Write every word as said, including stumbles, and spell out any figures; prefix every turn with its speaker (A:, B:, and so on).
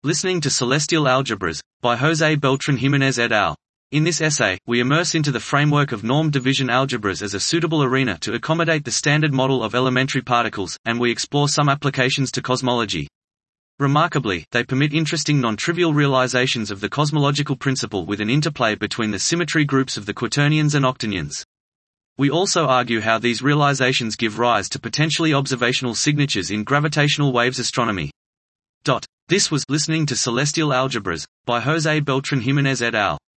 A: Listening to Celestial Algebras, by José Beltrán Jiménez et al. In this essay, we immerse into the framework of normed division algebras as a suitable arena to accommodate the standard model of elementary particles, and we explore some applications to cosmology. Remarkably, they permit interesting non-trivial realizations of the cosmological principle with an interplay between the symmetry groups of the quaternions and octonions. We also argue how these realizations give rise to potentially observational signatures in gravitational waves astronomy. This was Listening to Celestial Algebras, by José Beltrán Jiménez et al.